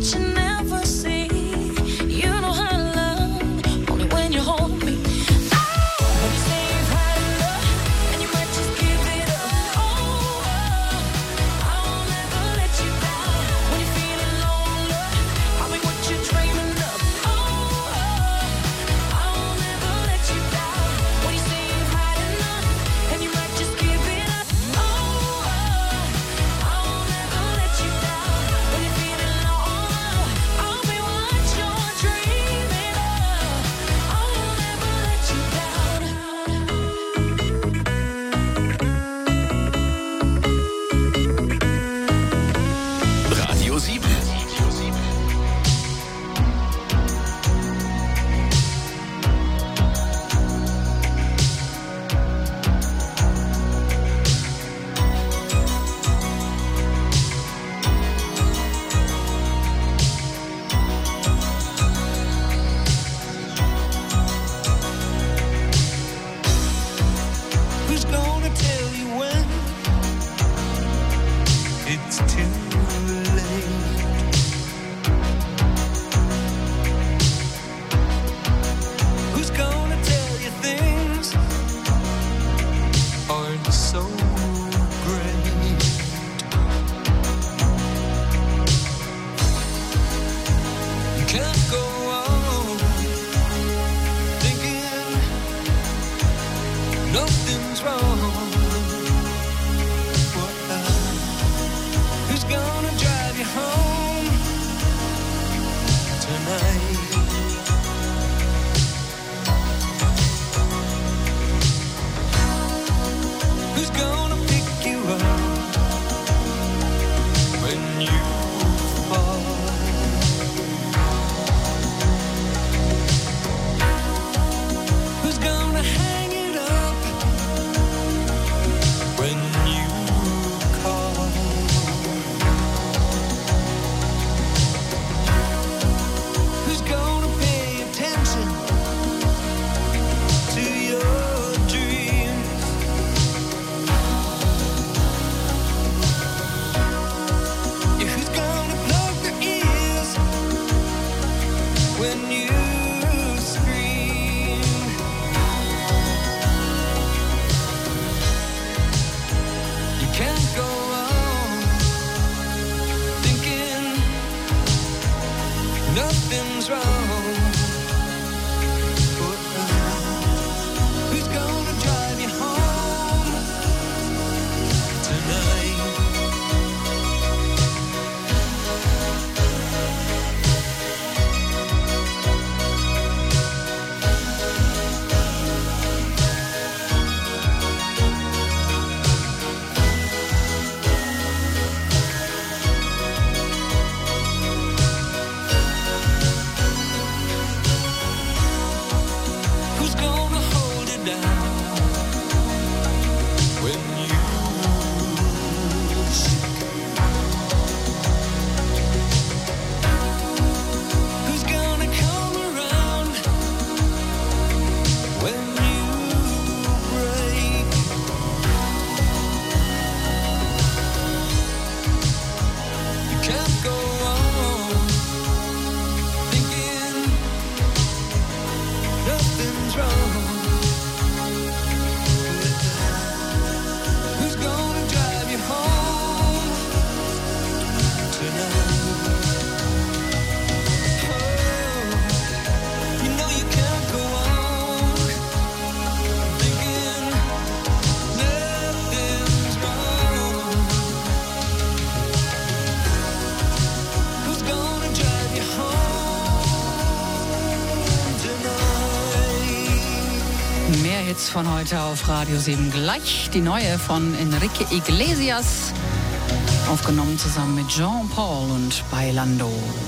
Hits von heute auf Radio 7. Gleich die neue von Enrique Iglesias, aufgenommen zusammen mit Jean Paul und Bailando.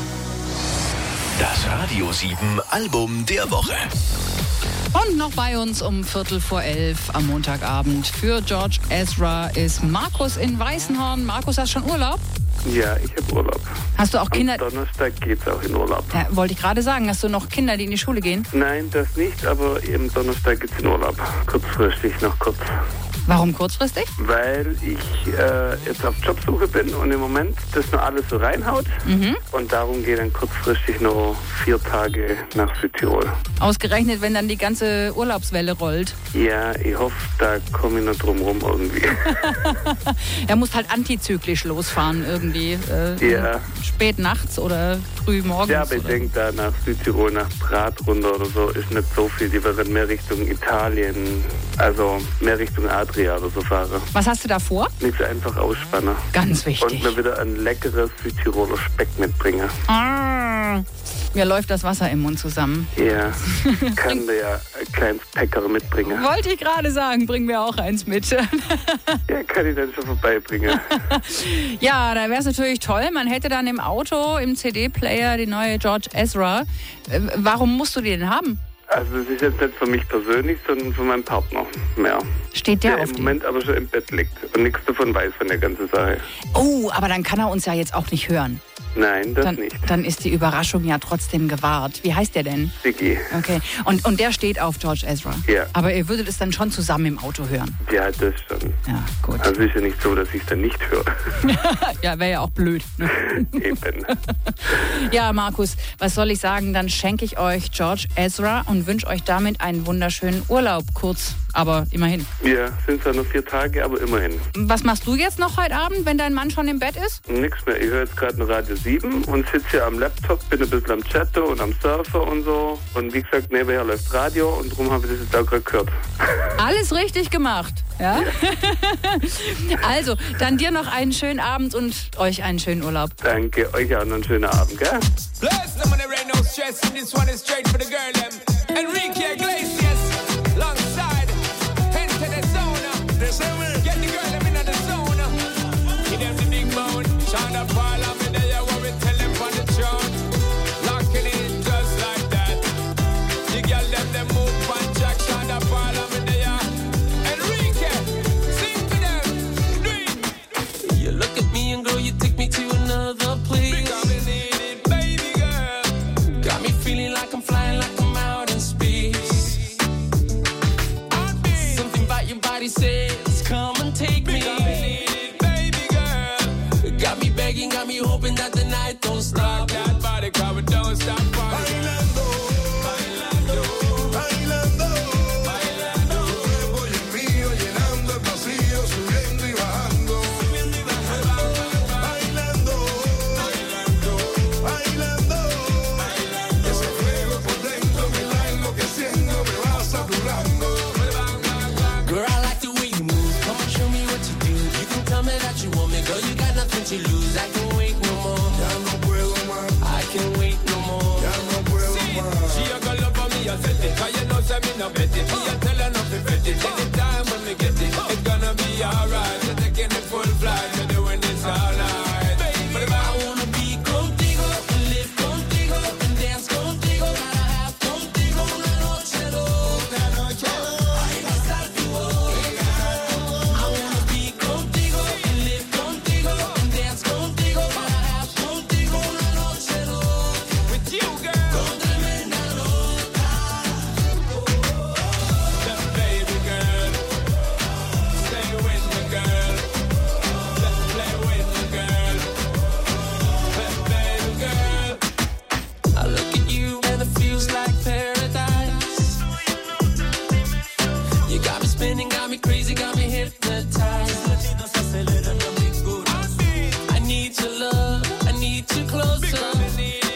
Das Radio 7 Album der Woche. Und noch bei uns um 11:15 am Montagabend für George Ezra ist Markus in Weißenhorn. Markus, hast du schon Urlaub? Ja, ich habe Urlaub. Hast du auch Kinder? Am Donnerstag geht's auch in Urlaub. Ja, wollte ich gerade sagen. Hast du noch Kinder, die in die Schule gehen? Nein, das nicht, aber am Donnerstag geht's in Urlaub. Kurzfristig, noch kurz. Warum kurzfristig? Weil ich jetzt auf Jobsuche bin und im Moment das nur alles so reinhaut. Und darum gehe ich dann kurzfristig noch 4 Tage nach Südtirol. Ausgerechnet, wenn dann die ganze Urlaubswelle rollt. Ja, ich hoffe, da komme ich noch drum rum irgendwie. Er muss halt antizyklisch losfahren irgendwie. Ja. Spät nachts oder früh morgens. Ja, aber ich denke, da nach Südtirol, nach Prag runter oder so, ist nicht so viel. Die werden mehr Richtung Italien, also mehr Richtung Adria oder so fahren. Was hast du da vor? Nichts, einfach ausspannen. Ganz wichtig. Und mir wieder ein leckeres Südtiroler Speck mitbringen. Mir läuft das Wasser im Mund zusammen. Ja, kann dir ja ein kleines Päcker mitbringen. Wollte ich gerade sagen, bring mir auch eins mit. Ja, kann ich dann schon vorbeibringen. Ja, da wäre es natürlich toll. Man hätte dann im Auto, im CD-Player die neue George Ezra. Warum musst du die denn haben? Also das ist jetzt nicht für mich persönlich, sondern für meinen Partner mehr. Steht der auf im Moment aber schon im Bett liegt und nichts davon weiß von der ganzen Sache. Oh, aber dann kann er uns ja jetzt auch nicht hören. Nein, das nicht. Dann ist die Überraschung ja trotzdem gewahrt. Wie heißt der denn? Siggi. Okay. Und der steht auf George Ezra? Ja. Aber ihr würdet es dann schon zusammen im Auto hören? Ja, das schon. Ja, gut. Also ist ja nicht so, dass ich es dann nicht höre. Ja, wäre ja auch blöd. Ne? Eben. Ja, Markus, was soll ich sagen? Dann schenke ich euch George Ezra und wünsche euch damit einen wunderschönen Urlaub. Kurz, aber immerhin. Ja, sind zwar nur 4 Tage, aber immerhin. Was machst du jetzt noch heute Abend, wenn dein Mann schon im Bett ist? Nix mehr. Ich höre jetzt gerade nur Radio 7 und sitze hier am Laptop, bin ein bisschen am Chatten und am Surfer und so. Und wie gesagt, nebenher läuft Radio und darum habe ich das jetzt auch gerade gehört. Alles richtig gemacht, ja? Also, dann dir noch einen schönen Abend und euch einen schönen Urlaub. Danke, euch auch noch einen schönen Abend, gell? Bless them on the rain, no stress. This one is straight for the girl, them. Enrique Iglesias, alongside. Enter the zone. Get the girl, them in the zone. Give them the big bone. Shine up all of me there, what we tell them on the throne. Locking in just like that. The girl, them move on track. Shine up all of me there. Enrique, sing for them. Do it. You look at me and girl, you take me to another place. Feeling like I'm flying, like I'm out in space. Something about your body says, come and take me. Baby girl, got me begging, got me hoping that the night don't stop. That body cover don't stop. Bailando, bailando, bailando, bailando. Tu cuerpo y el mío llenando el vacío, subiendo y bajando. Bailando, bailando, bailando. Girl, I like the way you move. Come on, show me what you do. You can tell me that you want me, girl. You got nothing to lose. I can wait no more. Ya no puedo más. I can wait no more. Ya no puedo más. She a go love for me, I said it. Cause you know say me no bet it. Me a tell her nothing bet it. Anytime when me get it, it's gonna be alright. We're taking the full flight. We're doing this all night. Baby, I wanna be contigo, live contigo, and dance contigo. Gotta have contigo una noche loca. Ay, pasar tu boca. I wanna be contigo, live contigo, and dance contigo. Gotta have contigo una noche loca. with you, girl. Con tremenda loca. That baby girl. Stay with me, girl. Let's play with me, girl. That baby girl. I look at you and it feels like paradise. You got me spinning, got me crazy, got me hypnotized. I need your love, I need you closer.